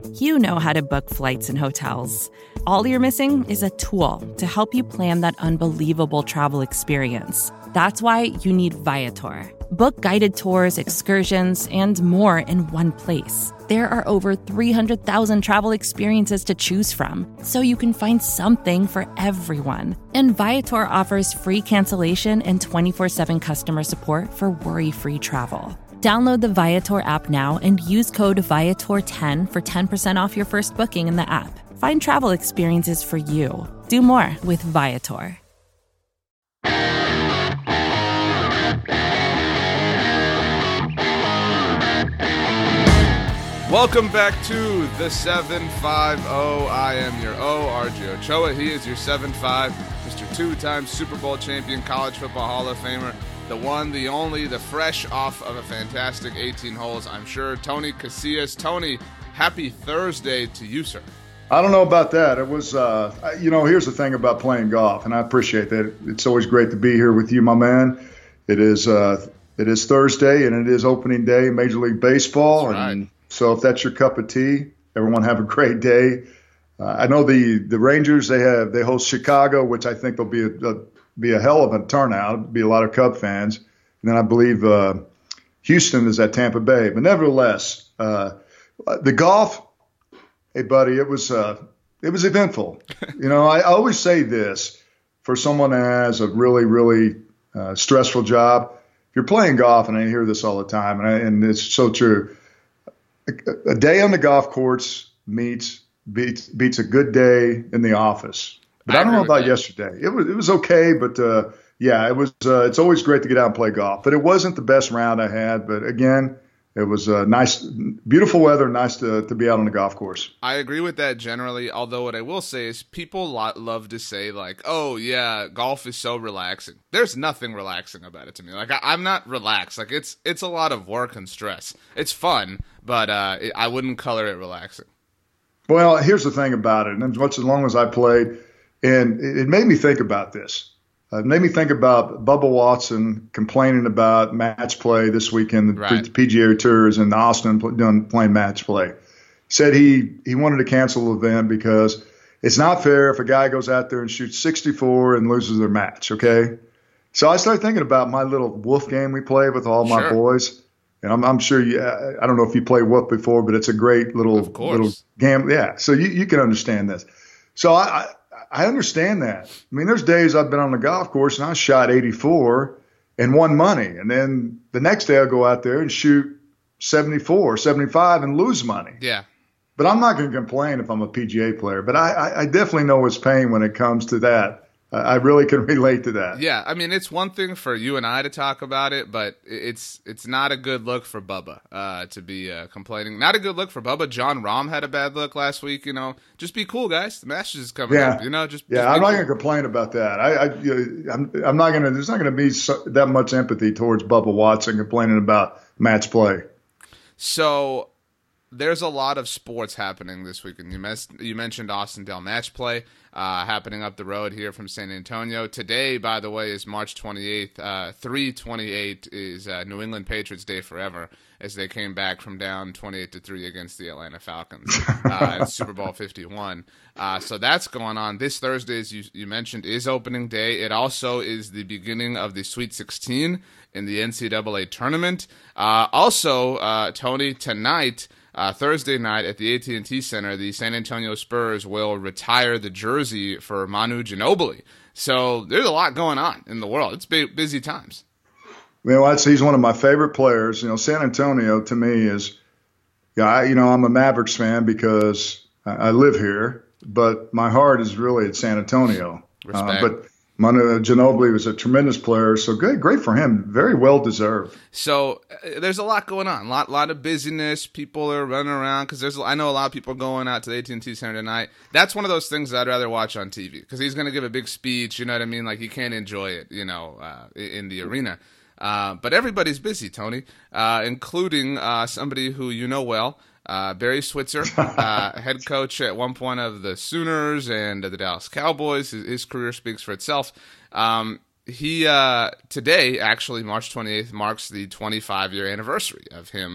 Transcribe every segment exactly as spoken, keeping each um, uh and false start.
You know how to book flights and hotels. All you're missing is a tool to help you plan that unbelievable travel experience. That's why you need Viator. Book guided tours, excursions, and more in one place. There are over three hundred thousand travel experiences to choose from, so you can find something for everyone. And Viator offers free cancellation and twenty-four seven customer support for worry-free travel. Download the Viator app now and use code Viator ten for ten percent off your first booking in the app. Find travel experiences for you. Do more with Viator. Welcome back to the seven five zero. I am your O, R J Ochoa. He is your seven five, Mister Two-time Super Bowl champion, college football Hall of Famer, the one, the only, the fresh off of a fantastic eighteen holes, I'm sure, Tony Casillas. Tony, happy Thursday to you, sir. I don't know about that. It was, uh, you know, here's the thing about playing golf, and I appreciate that. It's always great to be here with you, my man. It is, uh, it is Thursday, and it is opening day, Major League Baseball. That's right. And so if that's your cup of tea, everyone have a great day. Uh, I know the, the Rangers, they have they host Chicago, which I think will be a, a be a hell of a turnout. Be a lot of Cub fans. And then I believe uh, Houston is at Tampa Bay. But nevertheless, uh, the golf, hey buddy, it was uh, it was eventful. You know, I, I always say this for someone that has a really really uh, stressful job. If you're playing golf, and I hear this all the time, and, I, and it's so true. A day on the golf course meets beats beats a good day in the office. But I, I don't know about that. Yesterday. It was it was okay, but uh, yeah, it was. Uh, it's always great to get out and play golf. But it wasn't the best round I had. But again, it was uh, nice, beautiful weather. Nice to to be out on the golf course. I agree with that generally. Although what I will say is, people lo- love to say like, "Oh yeah, golf is so relaxing." There's nothing relaxing about it to me. Like I, I'm not relaxed. Like it's it's a lot of work and stress. It's fun, but uh, it, I wouldn't color it relaxing. Well, here's the thing about it. And as much as long as I played, and it, it made me think about this. Uh, it made me think about Bubba Watson complaining about match play this weekend. The right. P G A Tour is in Austin doing playing match play. Said he he wanted to cancel the event because it's not fair if a guy goes out there and shoots sixty-four and loses their match. Okay, so I started thinking about my little wolf game we play with all my sure. boys. And I'm, I'm sure you, I don't know if you played Wolf before, but it's a great little little game. Yeah, so you, you can understand this. So I, I I understand that. I mean, there's days I've been on the golf course and I shot eighty-four and won money. And then the next day I'll go out there and shoot seventy-four, seventy-five and lose money. Yeah. But I'm not going to complain if I'm a P G A player. But I, I, I definitely know it's pain when it comes to that. I really can relate to that. Yeah, I mean, it's one thing for you and I to talk about it, but it's it's not a good look for Bubba uh, to be uh, complaining. Not a good look for Bubba. John Rahm had a bad look last week. You know, just be cool, guys. The Masters is coming yeah. up. You know, just yeah. Just I'm not cool. going to complain about that. I, I I'm I'm not going to. There's not going to be so, that much empathy towards Bubba Watson complaining about match play. So there's a lot of sports happening this weekend. You, mes- you mentioned Austin Dell match play uh, happening up the road here from San Antonio. Today, by the way, is March twenty-eighth. Uh, three twenty-eight is uh, New England Patriots Day forever as they came back from down twenty-eight to three against the Atlanta Falcons uh, at Super Bowl fifty-one. Uh, so that's going on. This Thursday, as you, you mentioned, is opening day. It also is the beginning of the Sweet sixteen in the N C double A tournament. Uh, also, uh, Tony, tonight, Uh, Thursday night at the A T and T Center, the San Antonio Spurs will retire the jersey for Manu Ginobili. So there's a lot going on in the world. It's b- busy times. Well, I'd say he's one of my favorite players. You know, San Antonio to me is, yeah, I, you know, I'm a Mavericks fan because I, I live here, but my heart is really at San Antonio. Respect. Uh, but Manu Ginobili was a tremendous player, so great, great for him. Very well deserved. So uh, there's a lot going on, a lot, lot of busyness. People are running around because there's. I know a lot of people going out to the A T and T Center tonight. That's one of those things that I'd rather watch on T V because he's going to give a big speech. You know what I mean? Like you can't enjoy it, you know, uh, in the arena. Uh, but everybody's busy, Tony, uh, including uh, somebody who you know well. Uh, Barry Switzer, uh, head coach at one point of the Sooners and the Dallas Cowboys. His, his career speaks for itself. Um, he uh, today, actually, March twenty-eighth, marks the twenty-five year anniversary of him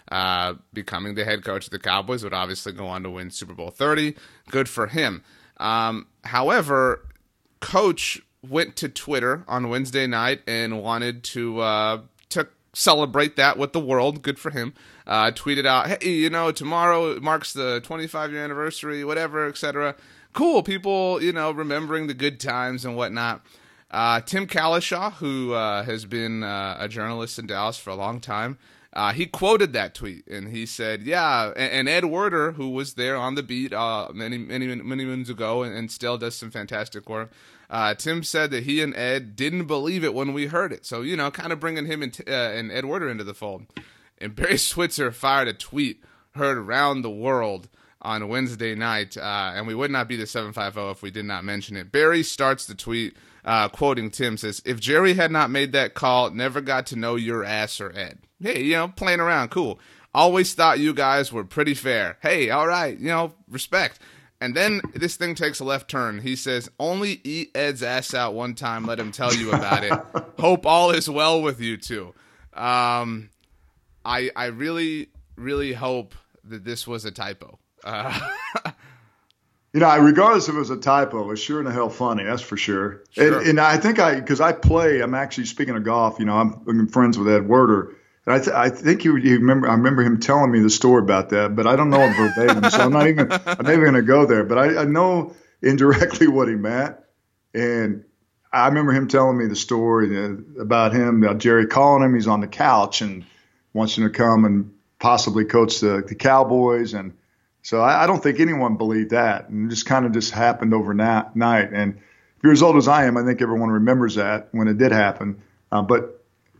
uh, becoming the head coach of the Cowboys. Would obviously go on to win Super Bowl thirty. Good for him. Um, however, Coach went to Twitter on Wednesday night and wanted to uh, to celebrate that with the world. Good for him. Uh, tweeted out, hey, you know, tomorrow marks the twenty-five year anniversary, whatever, et cetera. Cool, people, you know, remembering the good times and whatnot. Uh, Tim Kalishaw, who uh, has been uh, a journalist in Dallas for a long time, uh, he quoted that tweet, and he said, yeah, and, and Ed Werder, who was there on the beat uh, many, many, many moons ago and, and still does some fantastic work, uh, Tim said that he and Ed didn't believe it when we heard it. So, you know, kind of bringing him and, uh, and Ed Werder into the fold. And Barry Switzer fired a tweet heard around the world on Wednesday night, uh, and we would not be the seven five zero if we did not mention it. Barry starts the tweet, uh, quoting Tim, says, if Jerry had not made that call, never got to know your ass or Ed. Hey, you know, playing around, cool. Always thought you guys were pretty fair. Hey, all right, you know, respect. And then this thing takes a left turn. He says, only eat Ed's ass out one time, let him tell you about it. Hope all is well with you two. Um, I I really, really hope that this was a typo. Uh, you know, regardless if it was a typo, it's sure in the hell funny. That's for sure. Sure. And, and I think I, because I play, I'm actually speaking of golf. You know, I'm, I'm friends with Ed Werder, and I, th- I think you, you remember. I remember him telling me the story about that, but I don't know it verbatim, so I'm not even. I'm not even going to go there. But I, I know indirectly what he meant, and I remember him telling me the story about him, about Jerry calling him. He's on the couch and wants him to come and possibly coach the, the Cowboys. And so I, I don't think anyone believed that. And it just kind of just happened overnight. And if you're as old as I am, I think everyone remembers that when it did happen. Uh, but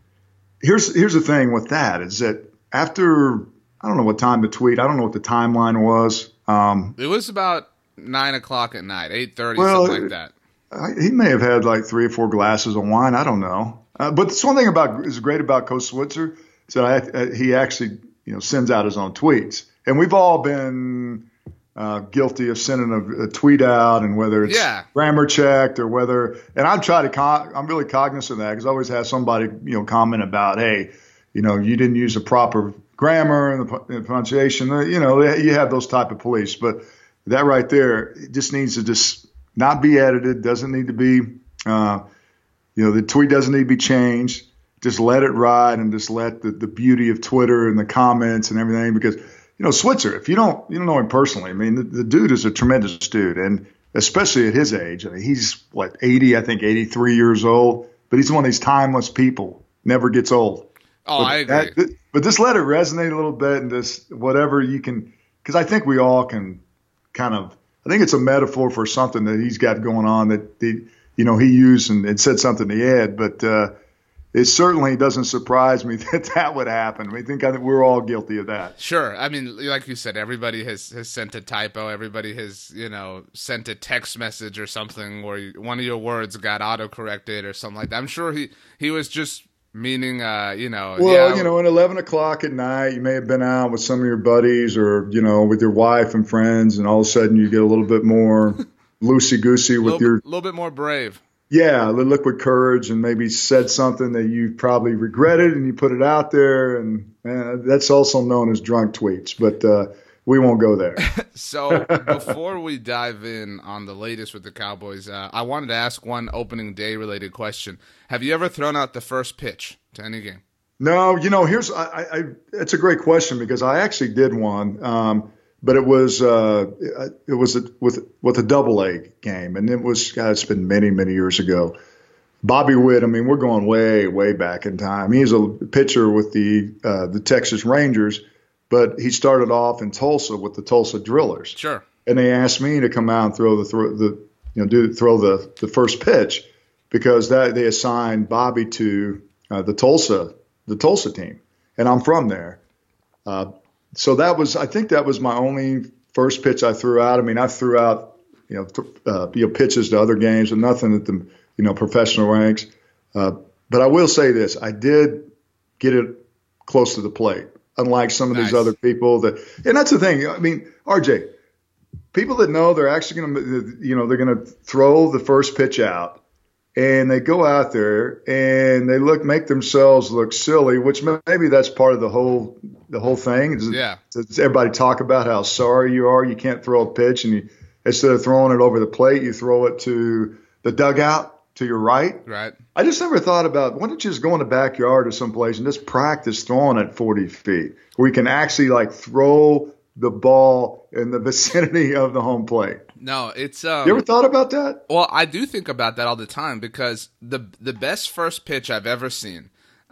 here's here's the thing with that is that after, I don't know what time to tweet. I don't know what the timeline was. Um, it was about nine o'clock at night, eight thirty, well, something like that. I, he may have had like three or four glasses of wine. I don't know. Uh, but it's one thing about is great about Coach Switzer. So I, I, he actually, you know, sends out his own tweets, and we've all been uh, guilty of sending a, a tweet out, and whether it's yeah. grammar checked or whether. And I'm trying to, con- I'm really cognizant of that because I always have somebody, you know, comment about, hey, you know, you didn't use the proper grammar and the, the pronunciation. You know, you have those type of police, but that right there, it just needs to just not be edited. Doesn't need to be, uh, you know, the tweet doesn't need to be changed. Just let it ride and just let the, the beauty of Twitter and the comments and everything. Because, you know, Switzer, if you don't you don't know him personally, I mean, the, the dude is a tremendous dude. And especially at his age, I mean, he's, what, eighty, I think eighty-three years old. But he's one of these timeless people. Never gets old. Oh, but I agree. That, but just let it resonate a little bit and just whatever you can. Because I think we all can kind of, I think it's a metaphor for something that he's got going on that, the, you know, he used and, and said something to Ed. But, uh, it certainly doesn't surprise me that that would happen. I think I think we're all guilty of that. Sure. I mean, like you said, everybody has, has sent a typo. Everybody has, you know, sent a text message or something where you, one of your words got auto-corrected or something like that. I'm sure he, he was just meaning, uh, you know. Well, yeah, you know, at eleven o'clock at night, you may have been out with some of your buddies or, you know, with your wife and friends, and all of a sudden you get a little bit more loosey-goosey with your – a little bit more brave. Yeah, the liquid courage, and maybe said something that you probably regretted, and you put it out there, and uh, that's also known as drunk tweets. But uh, we won't go there. So before we dive in on the latest with the Cowboys, uh, I wanted to ask one opening day related question. Have you ever thrown out the first pitch to any game? No, you know, here's I, I, it's a great question because I actually did one. Um, But it was uh, it was a, with with a double A game, and it was God, it's been many many years ago. Bobby Witt, I mean, we're going way way back in time. He's a pitcher with the uh, the Texas Rangers, but he started off in Tulsa with the Tulsa Drillers. Sure. And they asked me to come out and throw the throw the you know do throw the the first pitch because that they assigned Bobby to uh, the Tulsa the Tulsa team, and I'm from there. Uh, So that was, I think that was my only first pitch I threw out. I mean, I threw out, you know, th- uh, you know, pitches to other games and nothing at the, you know, professional ranks. Uh, but I will say this, I did get it close to the plate, unlike some of nice. these other people that, and that's the thing. I mean, R J, people that know they're actually going to, you know, they're going to throw the first pitch out and they go out there and they look make themselves look silly, which maybe that's part of the whole the whole thing. Yeah, Does everybody talk about how sorry you are? You can't throw a pitch, and you, instead of throwing it over the plate, you throw it to the dugout to your right. Right. I just never thought about, why don't you just go in the backyard or someplace and just practice throwing at forty feet where you can actually like throw the ball in the vicinity of the home plate. No, it's um, you ever thought about that? Well, I do think about that all the time because the the best first pitch I've ever seen,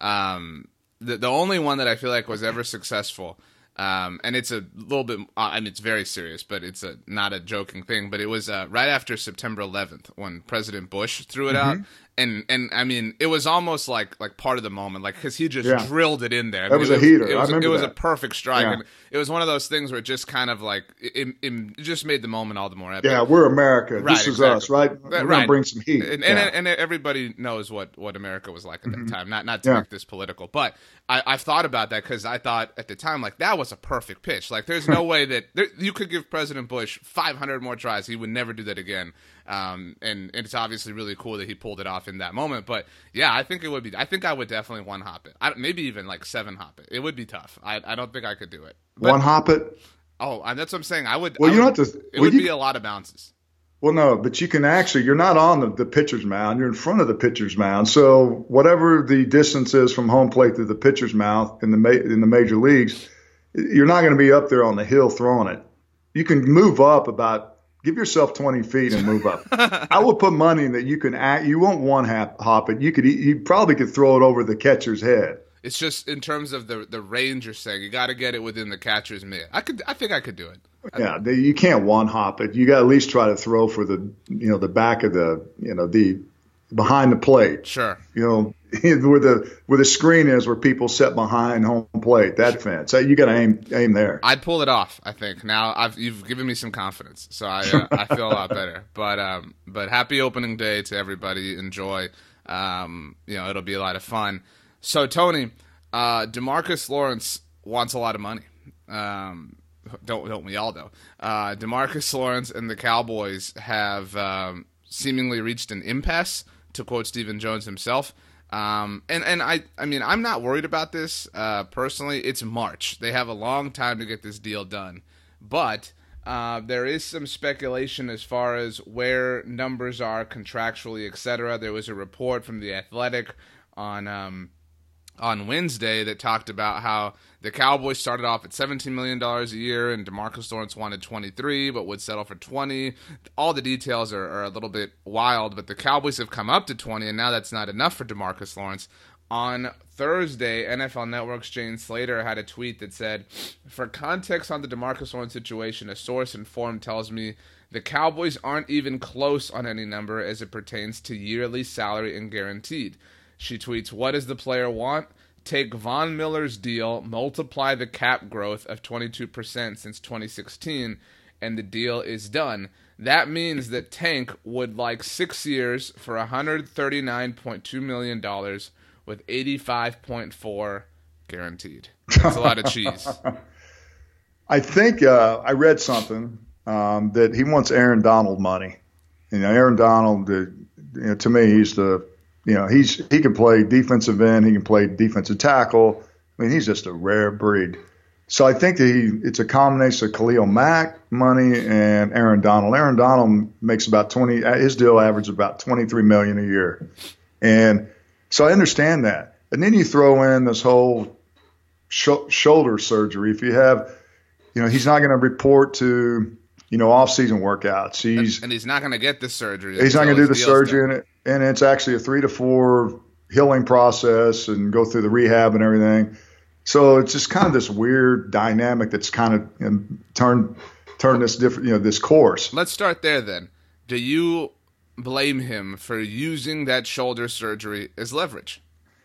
um, the the only one that I feel like was ever successful, um, and it's a little bit, I mean, it's very serious, but it's a not a joking thing. But it was uh, right after September eleventh when President Bush threw it Mm-hmm. out. And and I mean, it was almost like like part of the moment, like because he just Yeah. drilled it in there. I That mean, was it a heater. It I was, remember it was that. a perfect strike, Yeah. and it was one of those things where it just kind of like it, it, it just made the moment all the more epic. Yeah, we're America. Right, this is exactly. us, right? We're Right. going to bring some heat. And, yeah. and, and everybody knows what, what America was like at that time. Not not to Yeah. make this political, but I, I've thought about that because I thought at the time like that was a perfect pitch. Like there's no way that there, you could give President Bush five hundred more tries. He would never do that again. Um, and, and it's obviously really cool that he pulled it off in that moment. But yeah, I think it would be. I think I would definitely one hop it. I, maybe even like seven hop it. It would be tough. I I don't think I could do it. But, One hop it? Oh, and that's what I'm saying. I would. Well, I you would, don't have to. It well, would you, be a lot of bounces. Well, no, but you can actually, you're not on the, the pitcher's mound. You're in front of the pitcher's mound. So whatever the distance is from home plate to the pitcher's mound in the ma- in the major leagues, you're not going to be up there on the hill throwing it. You can move up about, give yourself twenty feet and move up. I will put money in that you can act, you won't one hop, hop it. You could, you probably could throw it over the catcher's head. It's just in terms of the the range you're saying. You got to get it within the catcher's mitt. I could. I think I could do it. Yeah, they, you can't one hop it. You got to at least try to throw for the, you know, the back of the, you know, the behind the plate. Sure. You know, where the where the screen is, where people sit behind home plate, that fence. So you got to aim aim there. I'd pull it off. I think now I've you've given me some confidence, so I uh, I feel a lot better. But um, but happy opening day to everybody. Enjoy. Um, you know, it'll be a lot of fun. So Tony, uh, DeMarcus Lawrence wants a lot of money. Um, don't don't we all though? Uh, DeMarcus Lawrence and the Cowboys have um, seemingly reached an impasse, to quote Stephen Jones himself. Um, and, and I, I mean, I'm not worried about this, uh, personally. It's March. They have a long time to get this deal done. But, uh, there is some speculation as far as where numbers are contractually, et cetera. There was a report from The Athletic on, um, on Wednesday that talked about how the Cowboys started off at seventeen million dollars a year and DeMarcus Lawrence wanted twenty-three but would settle for twenty. All the details are, are a little bit wild, but the Cowboys have come up to twenty, and now that's not enough for DeMarcus Lawrence. On Thursday, N F L Network's Jane Slater had a tweet that said, "For context on the DeMarcus Lawrence situation, a source informed tells me the Cowboys aren't even close on any number as it pertains to yearly salary and guaranteed." She tweets, "What does the player want? Take Von Miller's deal, multiply the cap growth of twenty-two percent since twenty sixteen, and the deal is done. That means that Tank would like six years for one hundred thirty-nine point two million dollars with eighty-five point four guaranteed." That's a lot of cheese. I think uh, I read something um, that he wants Aaron Donald money. You know, Aaron Donald, uh, you know, to me, he's the You know, he's he can play defensive end. He can play defensive tackle. I mean, he's just a rare breed. So I think that he it's a combination of Khalil Mack money and Aaron Donald. Aaron Donald makes about twenty. His deal averages about twenty-three million dollars a year, and so I understand that. And then you throw in this whole sh- shoulder surgery. If you have, you know, he's not going to report to, you know, off-season workouts. He's and, and he's not going to get the surgery. He's not going to do the surgery, and, it, and it's actually a three to four healing process and go through the rehab and everything. So it's just kind of this weird dynamic that's kind of you know, turned turned this different, you know, this course. Let's start there then. Do you blame him for using that shoulder surgery as leverage?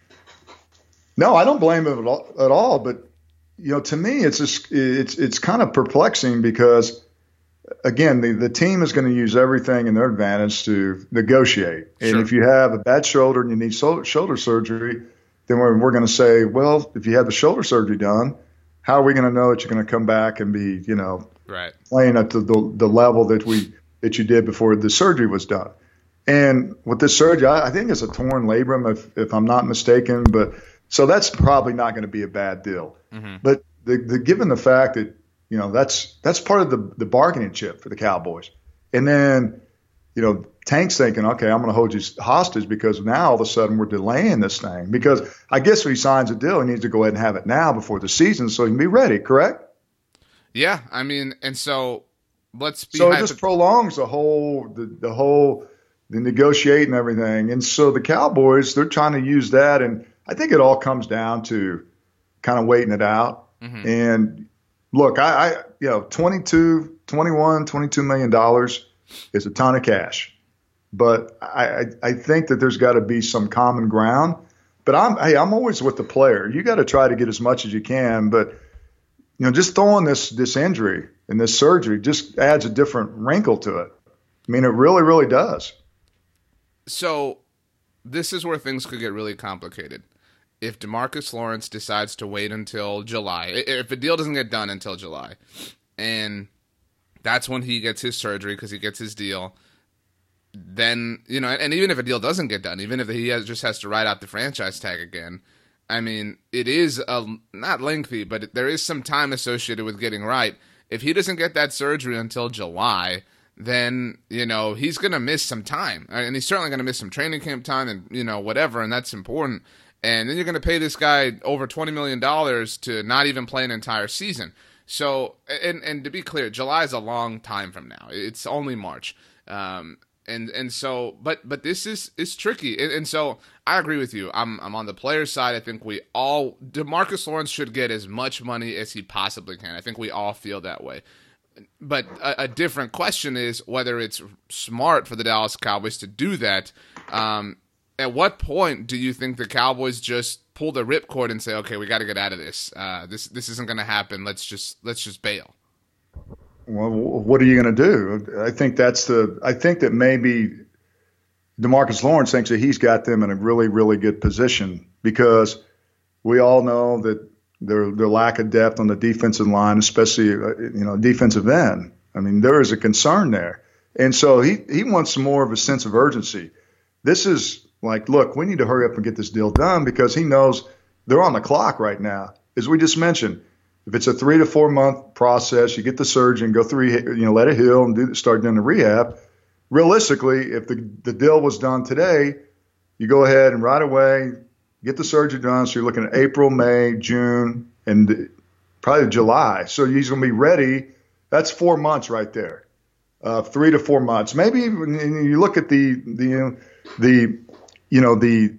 No, I don't blame him at all. At all but you know, to me, it's just it's it's kind of perplexing because, again, the, the team is going to use everything in their advantage to negotiate. And Sure. if you have a bad shoulder and you need so, shoulder surgery, then we're, we're going to say, well, if you had the shoulder surgery done, how are we going to know that you're going to come back and be, you know, right, playing at the, the, the level that we that you did before the surgery was done? And with this surgery, I, I think it's a torn labrum, if, if I'm not mistaken. But so that's probably not going to be a bad deal. Mm-hmm. But the, the, given the fact that, you know, that's that's part of the, the bargaining chip for the Cowboys. And then, you know, Tank's thinking, okay, I'm going to hold you hostage because now all of a sudden we're delaying this thing. Because I guess when he signs a deal, he needs to go ahead and have it now before the season so he can be ready, correct? Yeah, I mean, and so let's be. So it just prolongs the whole, the, the whole, the negotiating and everything. And so the Cowboys, they're trying to use that. And I think it all comes down to kind of waiting it out. Mm-hmm. And look, I, I, you know, twenty-two, twenty-one, twenty-two million dollars is a ton of cash. But I, I, I think that there's got to be some common ground. But I'm, hey, I'm always with the player. You got to try to get as much as you can. But, you know, just throwing this, this injury and this surgery just adds a different wrinkle to it. I mean, it really, really does. So this is where things could get really complicated. If DeMarcus Lawrence decides to wait until July, if the deal doesn't get done until July, and that's when he gets his surgery because he gets his deal, then, you know, and even if a deal doesn't get done, even if he has, just has to write out the franchise tag again, I mean, it is a, not lengthy, but there is some time associated with getting right. If he doesn't get that surgery until July, then, you know, he's going to miss some time. And he's certainly going to miss some training camp time and, you know, whatever, and that's important. And then you're going to pay this guy over twenty million dollars to not even play an entire season. So, and, and to be clear, July is a long time from now. It's only March. Um, and and so, but but this is is tricky. And, and so I agree with you. I'm I'm on the player's side. I think we all, DeMarcus Lawrence should get as much money as he possibly can. I think we all feel that way. But a, a different question is whether it's smart for the Dallas Cowboys to do that. Um, at what point do you think the Cowboys just pull the ripcord and say, "Okay, we got to get out of this. Uh, this this isn't going to happen. Let's just let's just bail." Well, what are you going to do? I think that's the. I think that maybe DeMarcus Lawrence thinks that he's got them in a really, really good position because we all know that their their lack of depth on the defensive line, especially uh, you know defensive end. I mean, there is a concern there, and so he he wants more of a sense of urgency. This is like, look, we need to hurry up and get this deal done because he knows they're on the clock right now. As we just mentioned, if it's a three to four month process, you get the surgeon, go through, you know, let it heal and do, start doing the rehab. Realistically, if the, the deal was done today, you go ahead and right away get the surgery done. So you're looking at April, May, June, and probably July. So he's going to be ready. That's four months right there, uh, three to four months. Maybe when you look at the the the you know the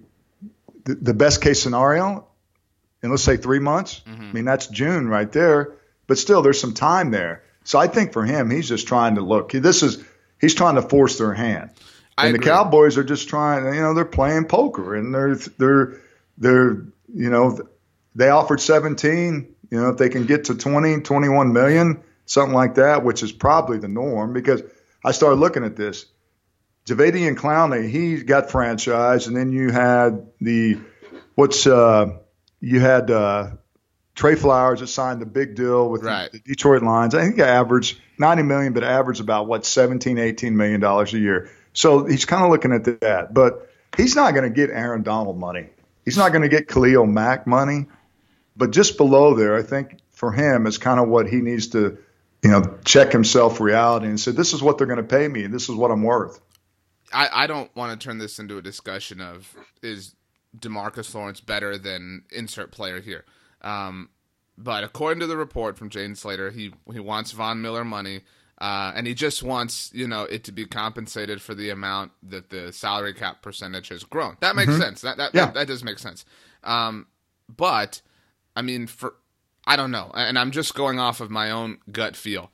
the best case scenario, and let's say three months. Mm-hmm. I mean, that's June right there. But still, there's some time there. So I think for him, he's just trying to look. This is he's trying to force their hand. I and agree. The Cowboys are just trying. You know, they're playing poker, and they're they're they're you know they offered seventeen. You know, if they can get to twenty, twenty-one million, something like that, which is probably the norm. Because I started looking at this. Jadeveon Clowney, he got franchised, and then you had the what's uh, you had uh, Trey Flowers that signed the big deal with right. the, the Detroit Lions. I think he averaged ninety million, but averaged about what seventeen, eighteen million dollars a year. So he's kind of looking at that, but he's not going to get Aaron Donald money. He's not going to get Khalil Mack money. But just below there, I think for him is kind of what he needs to, you know, check himself reality and say, this is what they're going to pay me. This is what I'm worth. I, I don't want to turn this into a discussion of is DeMarcus Lawrence better than insert player here. Um, but according to the report from Jaden Slater, he he wants Von Miller money, uh, and he just wants you know it to be compensated for the amount that the salary cap percentage has grown. That makes mm-hmm. sense. That that, yeah. that that does make sense. Um, but I mean, for I don't know, and I'm just going off of my own gut feel.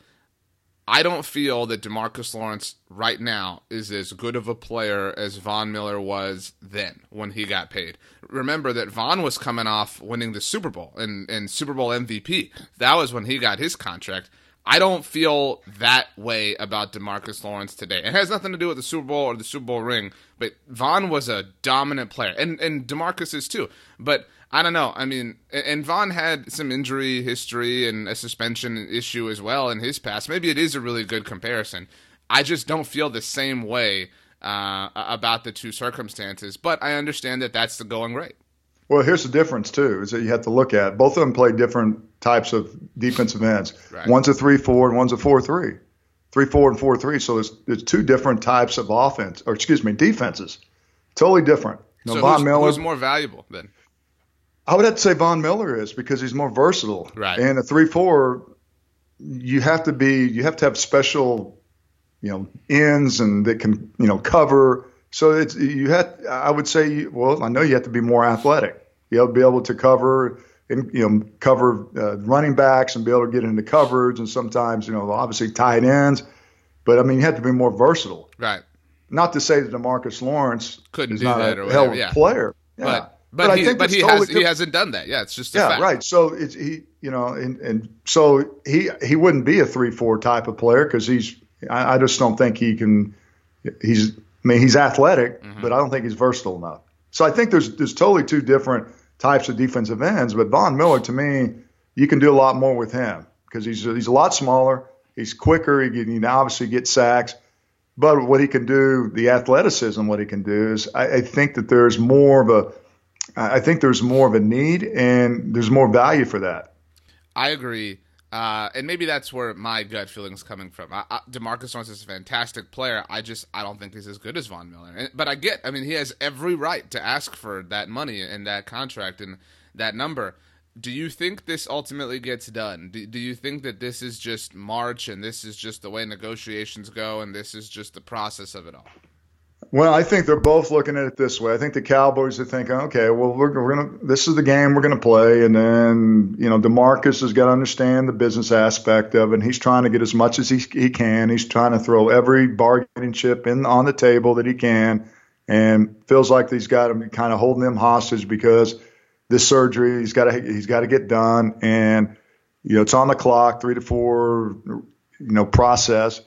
I don't feel that DeMarcus Lawrence right now is as good of a player as Von Miller was then when he got paid. Remember that Von was coming off winning the Super Bowl and, and Super Bowl M V P. That was when he got his contract. I don't feel that way about DeMarcus Lawrence today. It has nothing to do with the Super Bowl or the Super Bowl ring, but Von was a dominant player, and, and DeMarcus is too. But I don't know. I mean, and Von had some injury history and a suspension issue as well in his past. Maybe it is a really good comparison. I just don't feel the same way uh, uh, about the two circumstances. But I understand that that's the going rate. Well, here's the difference, too, is that you have to look at. Both of them play different types of defensive ends. Right. One's a three four and one's a four three. three four and four three. So there's, there's two different types of offense, or excuse me, defenses. Totally different. You know, so Von who's, Miller, who's more valuable then? I would have to say Von Miller is, because he's more versatile. Right. And a three four, you have to be, you have to have special, you know, ends and that can, you know, cover. So it's, you have, I would say, well, I know you have to be more athletic. You have to be able to cover and, you know, cover uh, running backs and be able to get into coverage, and sometimes, you know, obviously tight ends. But I mean, you have to be more versatile. Right. Not to say that DeMarcus Lawrence couldn't is do not that a or hell whatever. of a Yeah. player. Yeah. But But, but, I he, think but it's he totally has he different. hasn't done that. Yeah, it's just a Yeah, fact. right. So it's he, you know, and and so he he wouldn't be a three four type of player, because he's I, I just don't think he can. He's I mean he's athletic, mm-hmm. but I don't think he's versatile enough. So I think there's there's totally two different types of defensive ends. But Von Miller, to me, you can do a lot more with him, because he's he's a lot smaller, he's quicker, he can, he can obviously get sacks. But what he can do, the athleticism, what he can do is, I, I think that there's more of a, I think there's more of a need, and there's more value for that. I agree, uh, and maybe that's where my gut feeling is coming from. I, I, DeMarcus Lawrence is a fantastic player. I just I don't think he's as good as Von Miller. And, but I get, I mean, he has every right to ask for that money and that contract and that number. Do you think this ultimately gets done? Do, do you think that this is just March and this is just the way negotiations go and this is just the process of it all? Well, I think they're both looking at it this way. I think the Cowboys are thinking, okay, well, we're, we're gonna. This is the game we're gonna play, and then you know, DeMarcus has got to understand the business aspect of it. And he's trying to get as much as he he can. He's trying to throw every bargaining chip in on the table that he can, and feels like he's got him kind of holding them hostage because this surgery he's got to he's got to get done, and you know, it's on the clock, three to four, you know, process.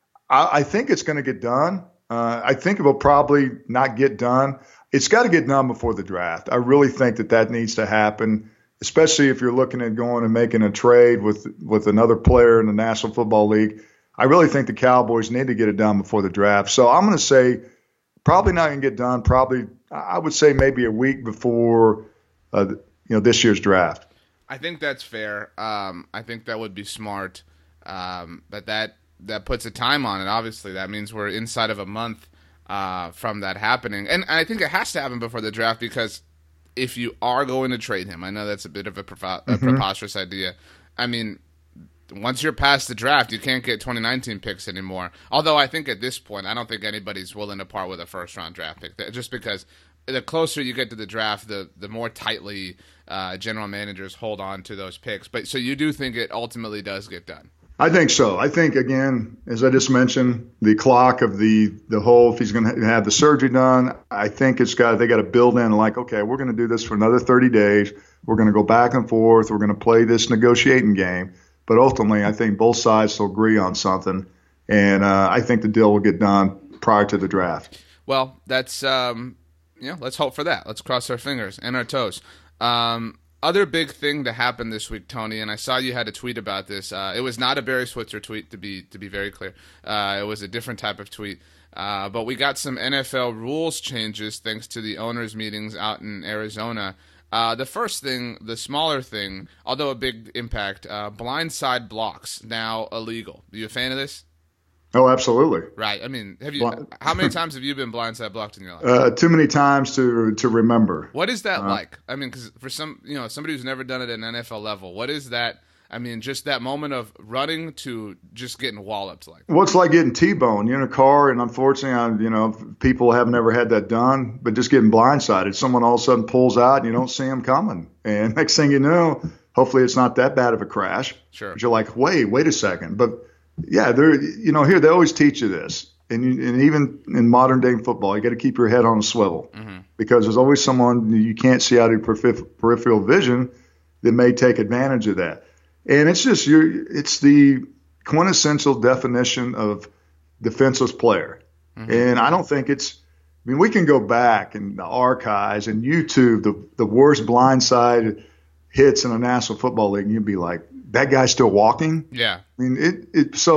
I, I think it's going to get done. Uh, I think it will probably not get done. It's got to get done before the draft. I really think that that needs to happen, especially if you're looking at going and making a trade with with another player in the National Football League. I really think the Cowboys need to get it done before the draft. So I'm going to say probably not going to get done. Probably, I would say maybe a week before, uh, you know, this year's draft. I think that's fair. Um, I think that would be smart. Um, but that. That puts a time on it. Obviously, that means we're inside of a month uh, from that happening, and I think it has to happen before the draft, because if you are going to trade him, I know that's a bit of a, prepo- a mm-hmm. preposterous idea. I mean, once you're past the draft, you can't get twenty nineteen picks anymore. Although I think at this point, I don't think anybody's willing to part with a first round draft pick, just because the closer you get to the draft, the the more tightly uh, general managers hold on to those picks. But so you do think it ultimately does get done? I think so. I think, again, as I just mentioned, the clock of the the whole, if he's going to have the surgery done, I think it's got they got to build in like, okay, we're going to do this for another thirty days. We're going to go back and forth. We're going to play this negotiating game. But ultimately, I think both sides will agree on something, and uh, I think the deal will get done prior to the draft. Well, that's um, you know, let's hope for that. Let's cross our fingers and our toes. Um, Other big thing to happen this week, Tony, and I saw you had a tweet about this. Uh, it was not a Barry Switzer tweet, to be to be very clear. Uh, it was a different type of tweet. Uh, but we got some N F L rules changes thanks to the owners' meetings out in Arizona. Uh, the first thing, the smaller thing, although a big impact, uh, blindside blocks now illegal. Are you a fan of this? Oh, absolutely. Right. I mean, have you? How many times have you been blindside blocked in your life? Uh, too many times to to remember. What is that uh, like? I mean, because for some, you know, somebody who's never done it at an N F L level, what is that? I mean, just that moment of running to just getting walloped like. Well, it's like getting T-boned. You're in a car, and unfortunately, I, you know, people have never had that done, but just getting blindsided. Someone all of a sudden pulls out, and you don't see them coming, and next thing you know, hopefully, it's not that bad of a crash. Sure. But you're like, wait, wait a second, but. Yeah, they're you know here they always teach you this, and you, and even in modern day football, you got to keep your head on a swivel mm-hmm. because there's always someone you can't see out of your peripheral vision that may take advantage of that, and it's just you it's the quintessential definition of defenseless player, mm-hmm. and I don't think it's. I mean, we can go back in the archives and YouTube the the worst blindside hits in the National Football League, and you'd be like. That guy's still walking. Yeah. I mean, it, it. So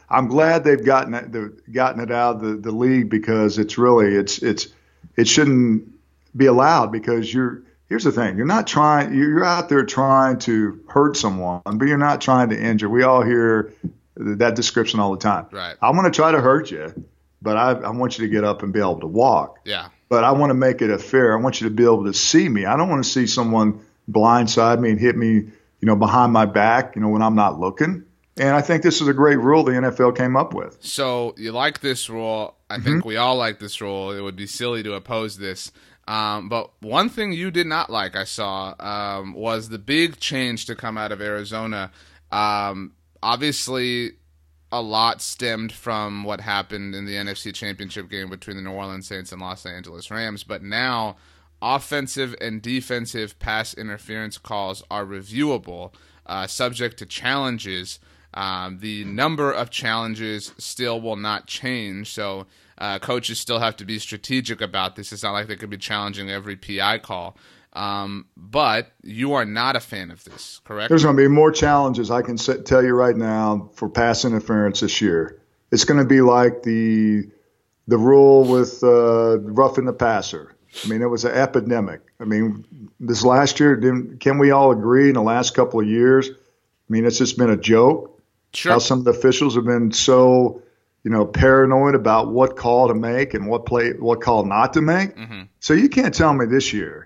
I'm glad they've gotten it, the, gotten it out of the, the league because it's really it's it's it shouldn't be allowed because you're here's the thing, you're not trying you're out there trying to hurt someone, but you're not trying to injure. We all hear that description all the time. Right. I'm going to try to hurt you, but I, I want you to get up and be able to walk. Yeah. But I want to make it a fair. I want you to be able to see me. I don't want to see someone blindside me and hit me, you know, behind my back, you know, when I'm not looking. And I think this is a great rule the N F L came up with. So you like this rule. I mm-hmm. think we all like this rule. It would be silly to oppose this. Um, but one thing you did not like, I saw, um, was the big change to come out of Arizona. Um, obviously, a lot stemmed from what happened in the N F C Championship game between the New Orleans Saints and Los Angeles Rams. But now, offensive and defensive pass interference calls are reviewable, uh, subject to challenges. Um, the number of challenges still will not change, so uh, coaches still have to be strategic about this. It's not like they could be challenging every P I call. Um, but you are not a fan of this, correct? There's going to be more challenges, I can set, tell you right now, for pass interference this year. It's going to be like the the rule with uh, roughing the passer. I mean, it was an epidemic. I mean, this last year, didn't, can we all agree in the last couple of years, I mean, it's just been a joke. Sure. How some of the officials have been so, you know, paranoid about what call to make and what play, what call not to make. Mm-hmm. So you can't tell me this year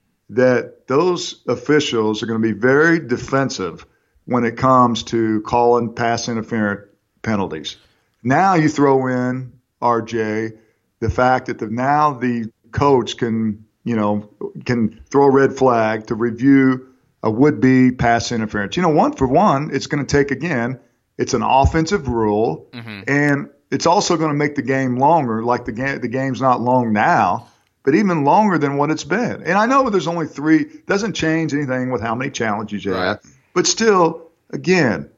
that those officials are going to be very defensive when it comes to calling pass interference penalties. Now you throw in, R J, the fact that the, now the coach can, you know, can throw a red flag to review a would-be pass interference. You know, one for one, it's going to take, again, it's an offensive rule, mm-hmm. and it's also going to make the game longer, like the game, the game's not long now, but even longer than what it's been. And I know there's only three, doesn't change anything with how many challenges you right. have, but still, again,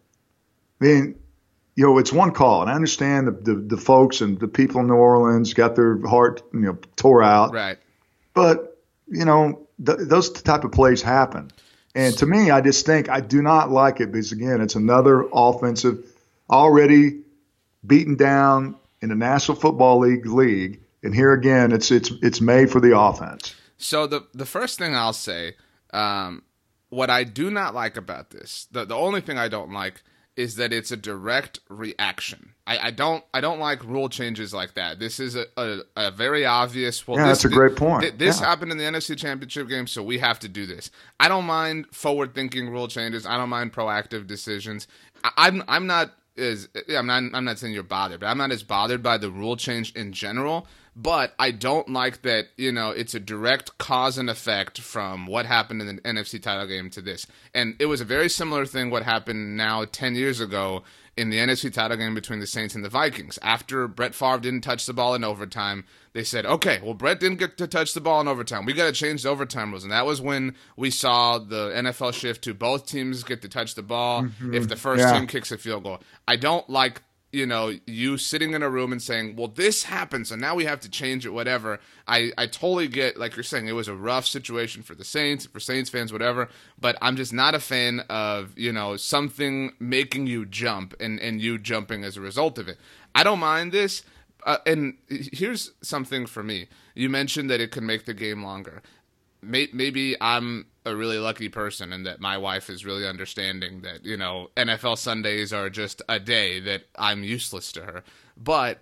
I mean, you know, it's one call, and I understand the, the, the folks and the people in New Orleans got their heart, you know, tore out. Right. But, you know, th- those type of plays happen. And to me, I just think I do not like it because, again, it's another offensive, already beaten down in the National Football League league. And here again, it's it's it's made for the offense. So the the first thing I'll say, um, what I do not like about this, the the only thing I don't like is that it's a direct reaction. I, I don't I don't like rule changes like that. This is a, a, a very obvious. Well, yeah, this, that's a great point. Th- this yeah. happened in the N F C Championship game, so we have to do this. I don't mind forward-thinking rule changes. I don't mind proactive decisions. I, I'm I'm not as I'm not I'm not saying you're bothered, but I'm not as bothered by the rule change in general. But I don't like that, you know, it's a direct cause and effect from what happened in the N F C title game to this. And it was a very similar thing what happened now ten years ago in the N F C title game between the Saints and the Vikings. After Brett Favre didn't touch the ball in overtime, they said, okay, well, Brett didn't get to touch the ball in overtime. We got to change the overtime rules. And that was when we saw the N F L shift to both teams get to touch the ball mm-hmm. if the first yeah. team kicks a field goal. I don't like you know, you sitting in a room and saying, well, this happened, so now we have to change it, whatever. I, I totally get, like you're saying, it was a rough situation for the Saints, for Saints fans, whatever, but I'm just not a fan of, you know, something making you jump and, and you jumping as a result of it. I don't mind this, uh, and here's something for me. You mentioned that it could make the game longer. Maybe I'm a really lucky person and that my wife is really understanding that, you know, N F L Sundays are just a day that I'm useless to her. But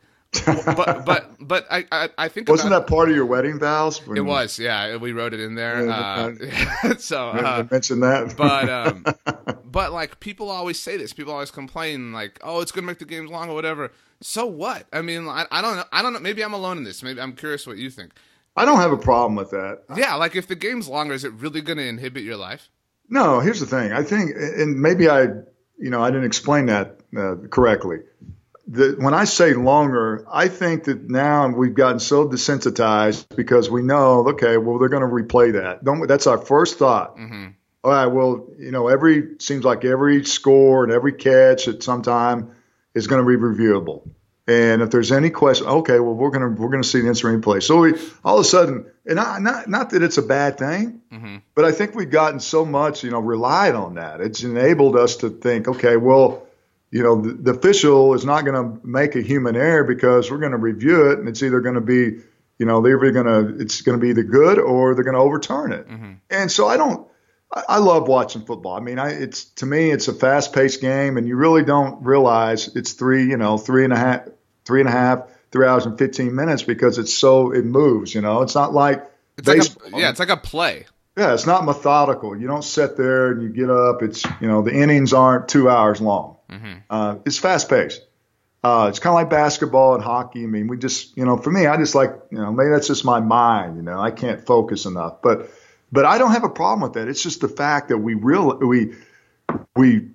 but but but I I, I think wasn't about, that part of your wedding vows? It was, yeah. We wrote it in there. Yeah, uh, so uh, I mentioned that. but um, but like people always say this. People always complain like, oh, it's gonna make the games long or whatever. So what? I mean, I, I don't know. I don't know. Maybe I'm alone in this. Maybe I'm curious what you think. I don't have a problem with that. Yeah, like if the game's longer, is it really going to inhibit your life? No, here's the thing. I think, and maybe I, you know, I didn't explain that uh, correctly. The, when I say longer, I think that now we've gotten so desensitized because we know, okay, well, they're going to replay that. Don't, that's our first thought. Mm-hmm. All right, well, you know, every seems like every score and every catch at some time is going to be reviewable. And if there's any question, okay, well, we're gonna we're gonna see the instant replay. So we all of a sudden, and I, not not that it's a bad thing, mm-hmm. but I think we've gotten so much, you know, relied on that. It's enabled us to think, okay, well, you know, the, the official is not going to make a human error because we're going to review it, and it's either going to be, you know, they're either going to, it's going to be either good or they're going to overturn it. Mm-hmm. And so I don't, I, I love watching football. I mean, I, it's, to me, it's a fast paced game, and you really don't realize it's three, you know, three and a half, three and a half, three hours and fifteen minutes because it's so, it moves, you know, it's not like it's baseball. Like a, yeah, it's like a play. Yeah, it's not methodical. You don't sit there and you get up. It's, you know, the innings aren't two hours long. Mm-hmm. Uh, it's fast paced. Uh, it's kind of like basketball and hockey. I mean, we just, you know, for me, I just like, you know, maybe that's just my mind. You know, I can't focus enough. But, but I don't have a problem with that. It's just the fact that we real we we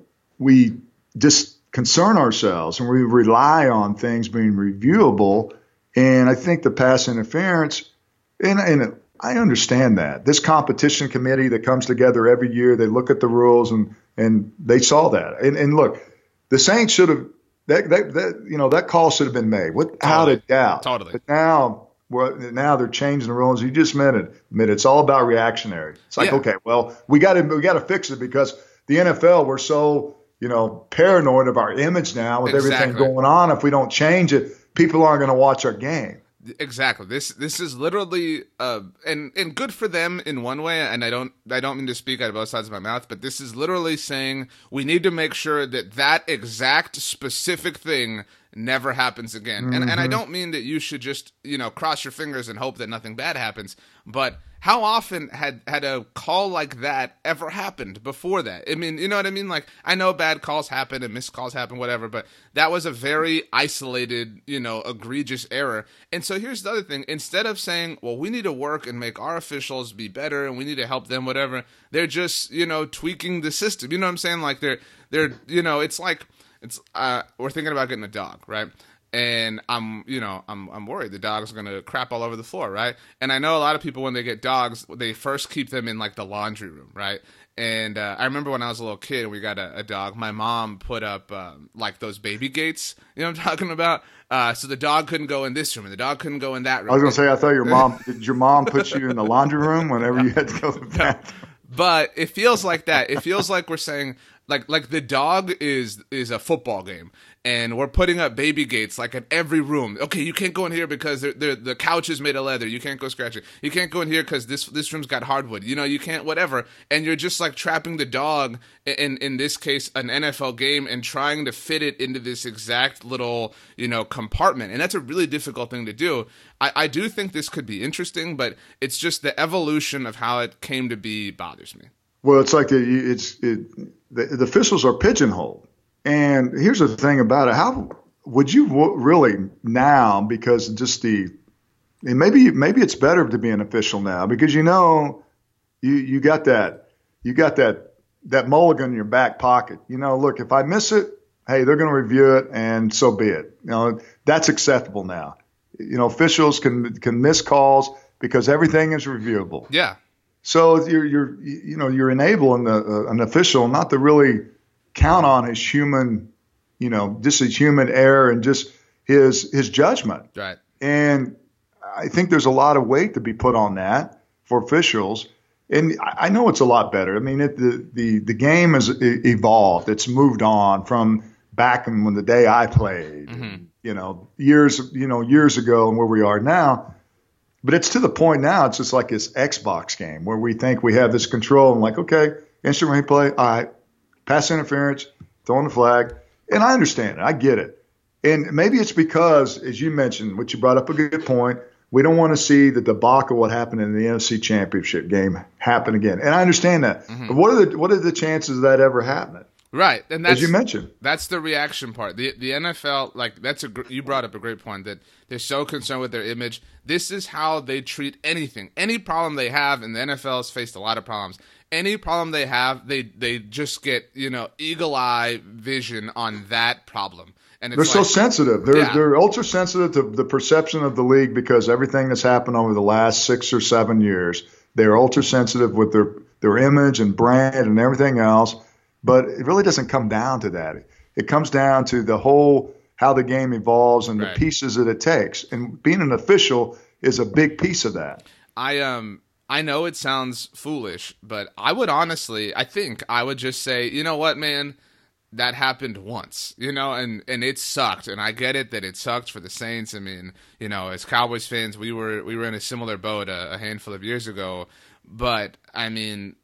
we just concern ourselves and we rely on things being reviewable. And I think the pass interference, and, and I understand that. This competition committee that comes together every year, they look at the rules and and they saw that. And, and look, the Saints should have that, that that you know that call should have been made without totally. a doubt. Totally. But now, well, now they're changing the rules. You just admitted, admitted it's all about reactionary. It's like, yeah. okay, well, we got to we got to fix it because the N F L, we're so you know paranoid of our image now with exactly. everything going on. If we don't change it, people aren't going to watch our game. Exactly. This this is literally uh and and good for them in one way, and I don't I don't mean to speak out of both sides of my mouth, but this is literally saying we need to make sure that that exact specific thing never happens again. Mm-hmm. And and I don't mean that you should just, you know, cross your fingers and hope that nothing bad happens, but how often had, had a call like that ever happened before that? I mean, you know what I mean? Like, I know bad calls happen and missed calls happen, whatever, but that was a very isolated, you know, egregious error. And so here's the other thing. Instead of saying, well, we need to work and make our officials be better and we need to help them, whatever, they're just, you know, tweaking the system. You know what I'm saying? Like, they're, they're you know, it's like, it's uh, we're thinking about getting a dog, right? And I'm, you know, I'm I'm worried the dog's going to crap all over the floor, right? And I know a lot of people, when they get dogs, they first keep them in, like, the laundry room, right? And uh, I remember when I was a little kid and we got a, a dog, my mom put up, um, like, those baby gates, you know what I'm talking about? Uh, so the dog couldn't go in this room and the dog couldn't go in that room. I was going to say, I thought your mom, did your mom put you in the laundry room whenever you had to go to the bathroom? But it feels like that. It feels like we're saying, like, like the dog is is a football game, and we're putting up baby gates like in every room. Okay, you can't go in here because they're, they're, the couch is made of leather. You can't go scratch it. You can't go in here because this this room's got hardwood. You know, you can't whatever. And you're just like trapping the dog in in this case an N F L game and trying to fit it into this exact little, you know, compartment. And that's a really difficult thing to do. I, I do think this could be interesting, but it's just the evolution of how it came to be bothers me. Well, it's like the, it's it, the, the officials are pigeonholed. And here's the thing about it. How would you w- really now, because just the and maybe maybe it's better to be an official now because, you know, you, you got that you got that that mulligan in your back pocket. You know, look, if I miss it, hey, they're going to review it and so be it. You know, that's acceptable now. You know, officials can can miss calls because everything is reviewable. Yeah. So you're you're you know you're enabling the, uh, an official not to really count on his human, you know, just his human error and just his his judgment. Right. And I think there's a lot of weight to be put on that for officials. And I know it's a lot better. I mean, it, the the the game has evolved. It's moved on from back in when the day I played. Mm-hmm. You know, years you know years ago and where we are now. But it's to the point now, it's just like this Xbox game where we think we have this control and like, okay, instant replay, all right, pass interference, throwing the flag. And I understand it. I get it. And maybe it's because, as you mentioned, which you brought up a good point, we don't want to see the debacle what happened in the N F C Championship game happen again. And I understand that. Mm-hmm. But what are the what are the chances of that ever happening? Right, and that's, as you mentioned, that's the reaction part. The the N F L, like that's a you brought up a great point that they're so concerned with their image. This is how they treat anything, any problem they have, and the N F L has faced a lot of problems. Any problem they have, they they just get you know eagle eye vision on that problem, and it's they're like, so sensitive. They're yeah. they're ultra sensitive to the perception of the league because everything that's happened over the last six or seven years, they're ultra sensitive with their their image and brand and everything else. But it really doesn't come down to that. It comes down to the whole how the game evolves and right. the pieces that it takes. And being an official is a big piece of that. I um I know it sounds foolish, but I would honestly, I think I would just say, you know what, man, that happened once, you know, and, and it sucked. And I get it that it sucked for the Saints. I mean, you know, as Cowboys fans, we were we were in a similar boat a, a handful of years ago. But I mean,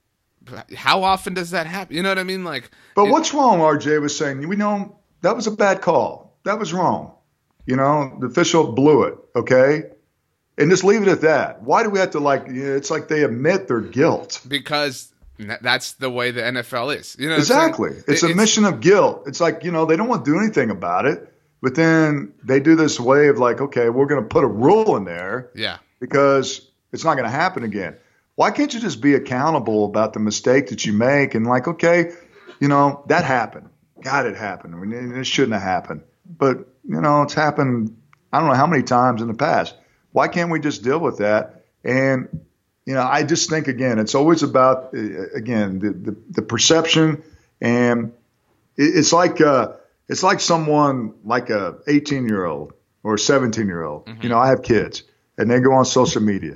how often does that happen? You know what I mean? Like, but it, what's wrong? R J was saying, we know that was a bad call. That was wrong. You know, the official blew it. Okay. And just leave it at that. Why do we have to, like, it's like they admit their guilt? Because that's the way the N F L is. You know what exactly. I'm saying? It's it, admission of guilt. It's like, you know, they don't want to do anything about it, but then they do this way of like, okay, we're going to put a rule in there. Yeah. Because it's not going to happen again. Why can't you just be accountable about the mistake that you make and like, okay, you know, that happened. God, it happened. I mean, it shouldn't have happened. But, you know, it's happened I don't know how many times in the past. Why can't we just deal with that? And, you know, I just think, again, it's always about, again, the, the, the perception. And it, it's like uh, it's like someone like a eighteen-year-old or a seventeen-year-old. Mm-hmm. You know, I have kids, and they go on social media.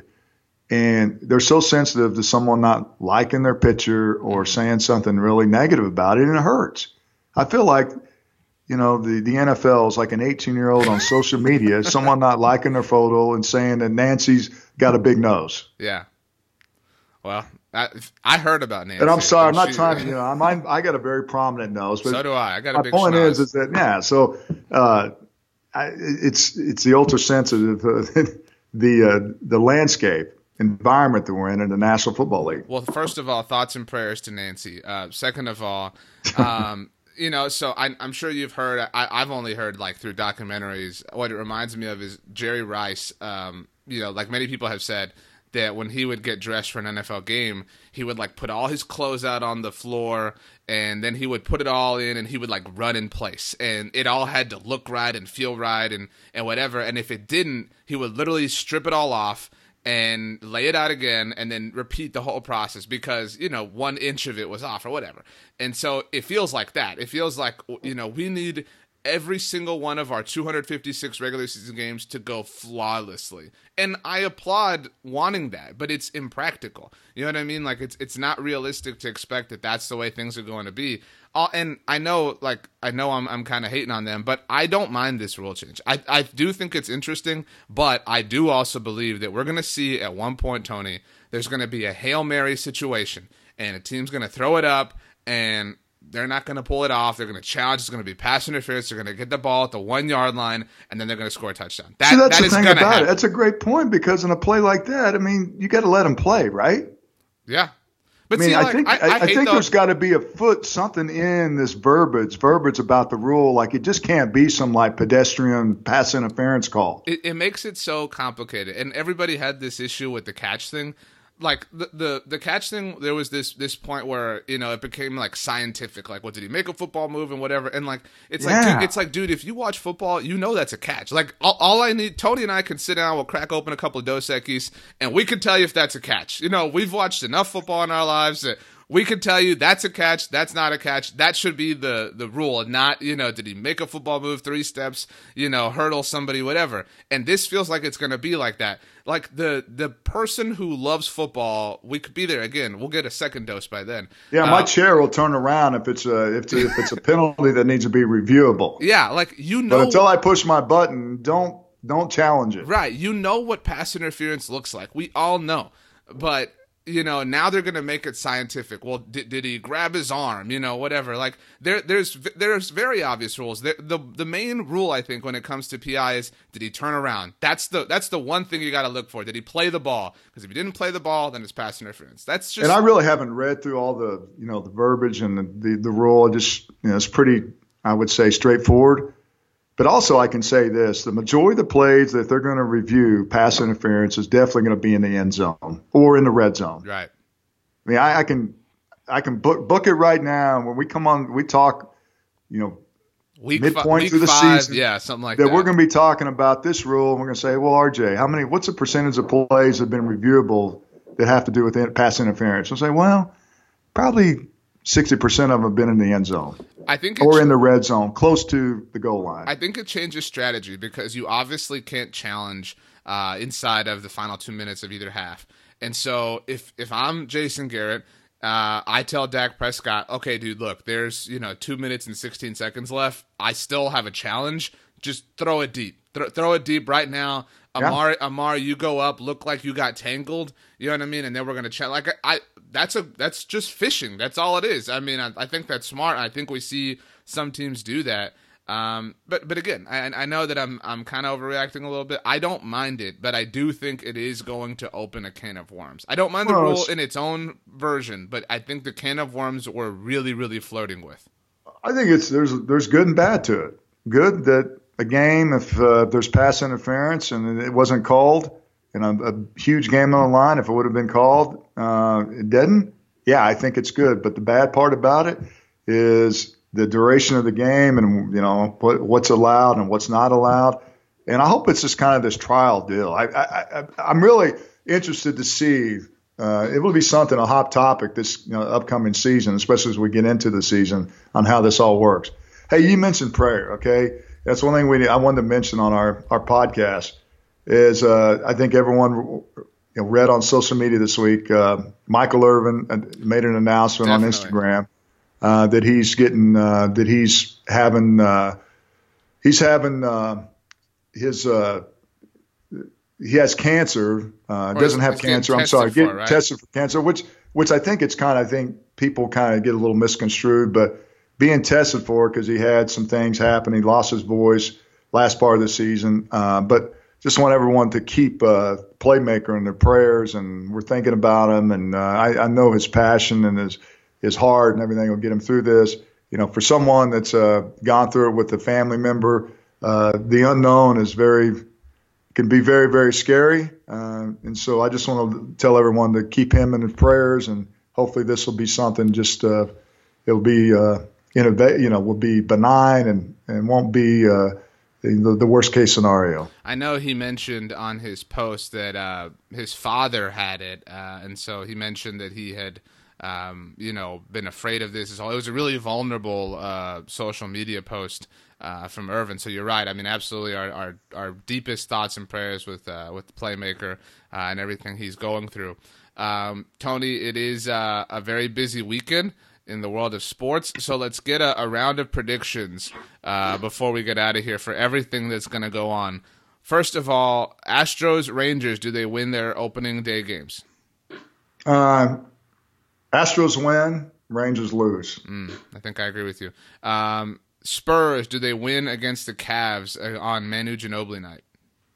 And they're so sensitive to someone not liking their picture or saying something really negative about it, and it hurts. I feel like, you know, the, the N F L is like an eighteen-year-old on social media, someone not liking their photo and saying that Nancy's got a big nose. Yeah. Well, I, I heard about Nancy. And I'm sorry, I'm not she, trying to, you know, I'm, I got a very prominent nose. But so do I. I got a my big point schnoz. is, is that, yeah, so uh, I, it's it's the ultra sensitive, uh, the, uh, the landscape environment that we're in in the National Football League. Well, first of all, thoughts and prayers to Nancy. Uh, second of all, um, you know, so I, I'm sure you've heard, I, I've only heard like through documentaries, what it reminds me of is Jerry Rice, um, you know, like many people have said, that when he would get dressed for an N F L game, he would like put all his clothes out on the floor and then he would put it all in and he would like run in place. And it all had to look right and feel right and, and whatever. And if it didn't, he would literally strip it all off and lay it out again and then repeat the whole process because, you know, one inch of it was off or whatever. And so it feels like that. It feels like, you know, we need every single one of our two hundred fifty-six regular season games to go flawlessly. And I applaud wanting that, but it's impractical. You know what I mean? Like, it's it's not realistic to expect that that's the way things are going to be. Uh, and I know, like, I know I'm I'm kind of hating on them, but I don't mind this rule change. I, I do think it's interesting, but I do also believe that we're going to see at one point, Tony, there's going to be a Hail Mary situation, and a team's going to throw it up, and they're not going to pull it off. They're going to challenge. It's going to be pass interference. They're going to get the ball at the one-yard line, and then they're going to score a touchdown. That, See, that's that the is thing going to about happen. it. That's a great point because in a play like that, I mean, you got to let them play, right? Yeah. But I mean, see, I like, think I, I, I hate think those. there's got to be a foot something in this verbiage, verbiage about the rule. Like, it just can't be some like pedestrian pass interference call. It, it makes it so complicated, and everybody had this issue with the catch thing. Like the, the the catch thing, there was this this point where, you know, it became like scientific. Like, what did he make a football move and whatever? And like, it's Yeah. like, dude, it's like, dude, if you watch football, you know that's a catch. Like, all, all I need, Tony and I can sit down, we'll crack open a couple of Dos Equis, and we can tell you if that's a catch. You know, we've watched enough football in our lives that we can tell you that's a catch, that's not a catch. That should be the, the rule, not, you know, did he make a football move three steps, you know, hurdle somebody, whatever. And this feels like it's going to be like that. Like the the person who loves football, we could be there again. We'll get a second dose by then. Yeah, my Uh, chair will turn around if it's a if it's a, if it's a penalty that needs to be reviewable. Yeah, like, you know. But until I push my button, don't don't challenge it. Right, you know what pass interference looks like. We all know. But, you know, now they're going to make it scientific. Well, did, did he grab his arm? You know, whatever. Like, there, there's there's very obvious rules. The, the the main rule, I think, when it comes to P I is, did he turn around? That's the that's the one thing you got to look for. Did he play the ball? Because if he didn't play the ball, then it's pass interference. That's just. And I really haven't read through all the you know the verbiage and the the, the rule. I just you know it's pretty, I would say, straightforward. But also, I can say this: the majority of the plays that they're going to review pass interference is definitely going to be in the end zone or in the red zone. Right. I mean, I, I can I can book book it right now. When we come on, we talk, you know, Week midpoint fi- week through the five, season, yeah, something like that, that. we're going to be talking about this rule. And we're going to say, well, R J, how many? What's the percentage of plays that have been reviewable that have to do with in, pass interference? We'll say, well, probably sixty percent of them have been in the end zone. I think or it's- in the red zone, close to the goal line. I think it changes strategy because you obviously can't challenge uh, inside of the final two minutes of either half. And so if if I'm Jason Garrett, Uh, I tell Dak Prescott, okay, dude, look, there's, you know, two minutes and sixteen seconds left. I still have a challenge. Just throw it deep. Th- throw it deep right now. Amar, yeah. Amar, you go up, look like you got tangled. You know what I mean? And then we're gonna check. Like I, that's a that's just fishing. That's all it is. I mean, I, I think that's smart. I think we see some teams do that. Um, but but again, I I know that I'm I'm kind of overreacting a little bit. I don't mind it, but I do think it is going to open a can of worms. I don't mind the well, rule in its own version, but I think the can of worms we're really really flirting with. I think it's there's there's good and bad to it. Good that a game, if uh, there's pass interference and it wasn't called, and a, a huge game on the line, if it would have been called, uh, it didn't. Yeah, I think it's good. But the bad part about it is the duration of the game and, you know, what, what's allowed and what's not allowed. And I hope it's just kind of this trial deal. I, I, I, I'm really interested to see. Uh, it will be something, a hot topic this you know, upcoming season, especially as we get into the season, on how this all works. Hey, you mentioned prayer, okay? That's one thing we I wanted to mention on our, our podcast is uh, I think everyone you know, read on social media this week, uh, Michael Irvin made an announcement Definitely. on Instagram. Uh, that he's getting, uh, that he's having, uh, he's having uh, his, uh, he has cancer. Uh, doesn't have cancer. I'm sorry, getting right? tested for cancer, which, which I think it's kind of, I think people kind of get a little misconstrued, but being tested for because he had some things happen. He lost his voice last part of the season, uh, but just want everyone to keep uh, Playmaker in their prayers, and we're thinking about him, and uh, I, I know his passion and his. his heart and everything will get him through this. You know, for someone that's uh, gone through it with a family member, uh, the unknown is very, can be very, very scary. Uh, and so I just want to tell everyone to keep him in his prayers, and hopefully this will be something just, uh, it'll be, uh, innov- you know, will be benign and, and won't be uh, the, the worst case scenario. I know he mentioned on his post that uh, his father had it. Uh, and so he mentioned that he had, Um, you know, been afraid of this. It was a really vulnerable uh, social media post uh, from Irvin. So you're right. I mean, absolutely, our our, our deepest thoughts and prayers with uh, with the Playmaker uh, and everything he's going through. Um, Tony, it is uh, a very busy weekend in the world of sports. So let's get a, a round of predictions uh, before we get out of here for everything that's going to go on. First of all, Astros Rangers. Do they win their opening day games? Uh Astros win, Rangers lose. Mm, I think I agree with you. Um, Spurs, do they win against the Cavs on Manu Ginobili night?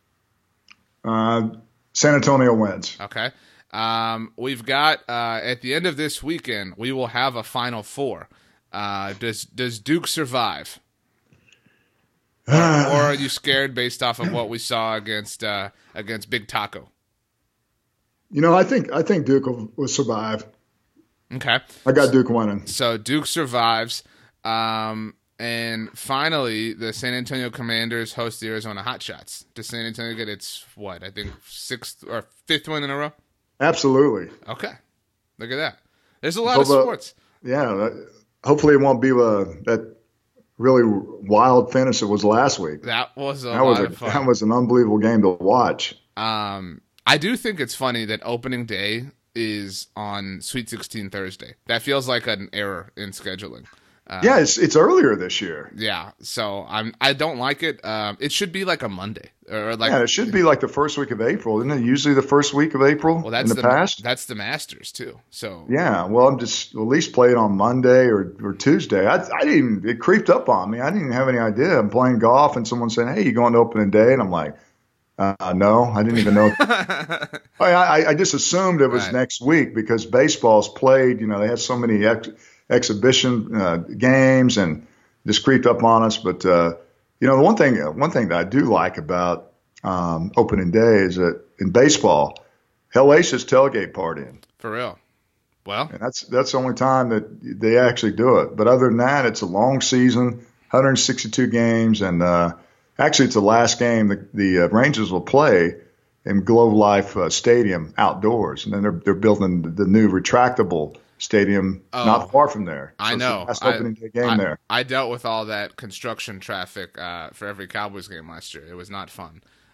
Uh, San Antonio wins. Okay. Um, we've got, uh, at the end of this weekend, we will have a Final Four. Uh, does does Duke survive? Or, or are you scared based off of what we saw against uh, against Big Taco? You know, I think I think Duke will, will survive. Okay. I got Duke winning. So Duke survives. Um, and finally, the San Antonio Commanders host the Arizona Hotshots. Does San Antonio get its, what, I think sixth or fifth win in a row? Absolutely. Okay. Look at that. There's a lot Hope, of sports. Uh, yeah. Hopefully it won't be uh, that really wild finish it was last week. That was a that lot was a, of fun. That was an unbelievable game to watch. Um, I do think it's funny that opening day is on Sweet sixteen Thursday. That feels like an error in scheduling. Um, yeah, it's it's earlier this year. Yeah, so I'm I don't like it. Um, it should be like a Monday or like yeah, it should be like the first week of April. Isn't it usually the first week of April? Well, that's in the, the past. That's the Masters too. So yeah, well, I'm just at least play it on Monday or, or Tuesday. I I didn't. It creeped up on me. I didn't even have any idea. I'm playing golf and someone saying, "Hey, you going to opening day?" And I'm like, Uh, no, I didn't even know. I, I, I just assumed it was right. next week because baseball's played. You know, they have so many ex- exhibition uh, games and just creeped up on us. But uh, you know, the one thing, one thing that I do like about um, opening day is that in baseball, Hellacious tailgate partying. For real. Well, and that's that's the only time that they actually do it. But other than that, it's a long season, one hundred sixty-two games, and uh, actually, it's the last game the, the uh, Rangers will play in Globe Life uh, Stadium outdoors, and then they're they're building the, the new retractable stadium oh, not far from there. So I know. It's the last opening day game I, there. I dealt with all that construction traffic uh, for every Cowboys game last year. It was not fun.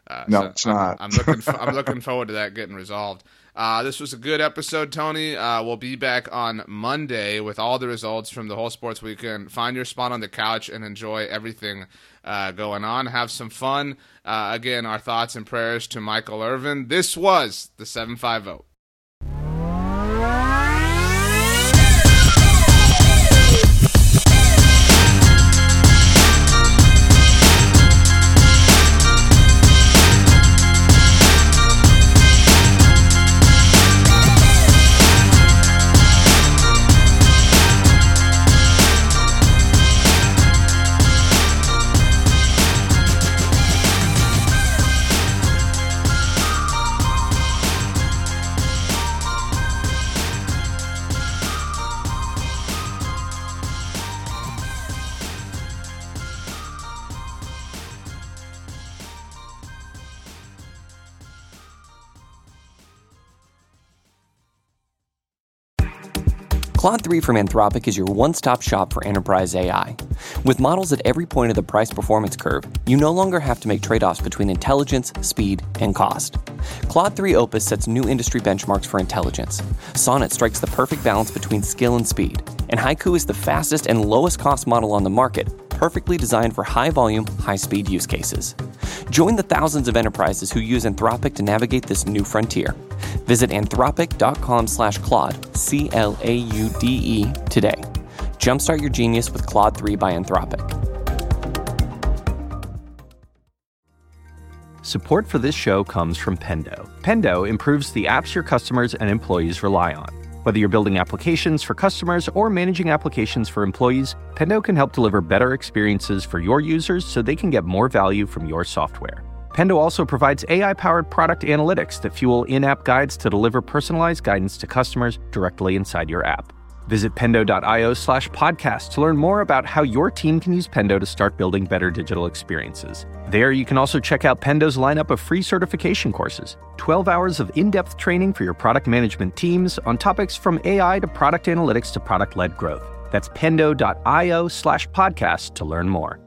Uh, no, so it's not. I'm, I'm looking. For, I'm looking forward to that getting resolved. Uh, this was a good episode, Tony. Uh, we'll be back on Monday with all the results from the whole sports weekend. Find your spot on the couch and enjoy everything uh, going on. Have some fun. Uh, again, our thoughts and prayers to Michael Irvin. This was the seven five vote. Claude three from Anthropic is your one-stop shop for enterprise A I. With models at every point of the price-performance curve, you no longer have to make trade-offs between intelligence, speed, and cost. Claude three Opus sets new industry benchmarks for intelligence. Sonnet strikes the perfect balance between skill and speed. And Haiku is the fastest and lowest-cost model on the market, perfectly designed for high-volume, high-speed use cases. Join the thousands of enterprises who use Anthropic to navigate this new frontier. Visit anthropic.com slash Claude, C L A U D E, today. Jumpstart your genius with Claude three by Anthropic. Support for this show comes from Pendo. Pendo improves the apps your customers and employees rely on. Whether you're building applications for customers or managing applications for employees, Pendo can help deliver better experiences for your users so they can get more value from your software. Pendo also provides A I-powered product analytics that fuel in-app guides to deliver personalized guidance to customers directly inside your app. Visit pendo.io slash podcast to learn more about how your team can use Pendo to start building better digital experiences. There, you can also check out Pendo's lineup of free certification courses, twelve hours of in-depth training for your product management teams on topics from A I to product analytics to product-led growth. That's pendo.io slash podcast to learn more.